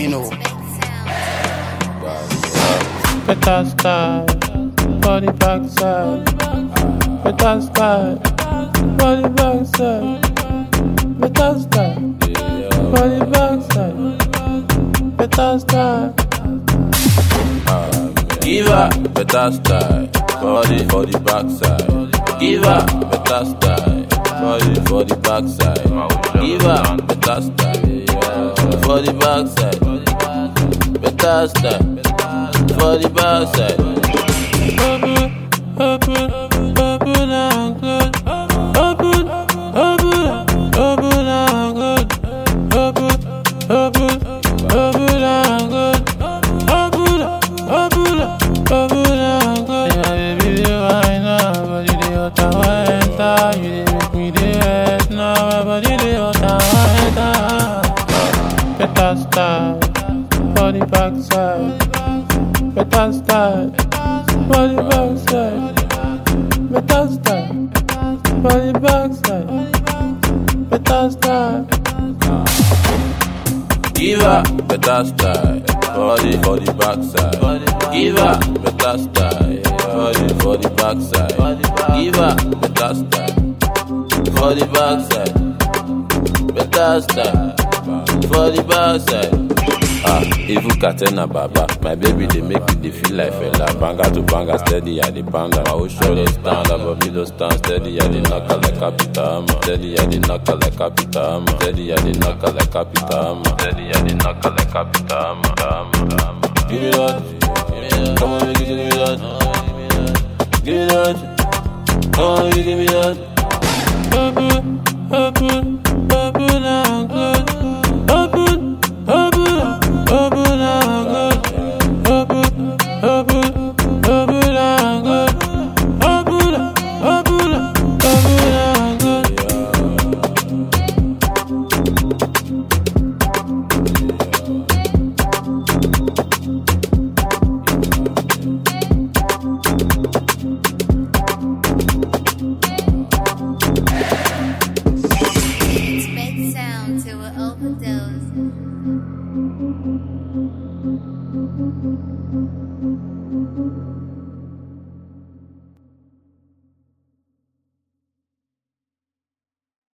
me know. Better style, body backside. Better style, body backside. Better style, body backside. Better style. Give her better style, body for the backside. Give her better style, body for the backside. Give her better style, for the backside. Better style, for the backside. Open and close. Open and close. Open and close. Open and close. Yeah, baby, you right now, but you dey hot and enter. You dey make me dey wet now, but you dey hot and enter. Better style, body backside. Better style, body backside. Better style, body backside. Better style. Give her better style, body for the backside. Give her better style, body for the backside. Give her better style, for the backside. Better style, for the backside. Even Katena Baba, my baby they make me they feel like fella. Banga to banga, steady I the banga. My whole shoulder stand up, but me don't stand steady. I the knocker like Capitama. Steady I the knocker like Capitama. Steady I the knocker like Capitama. Steady I the knocker like Capitama. Give me that, come on, give me that. Give me that, come on, give me that. Open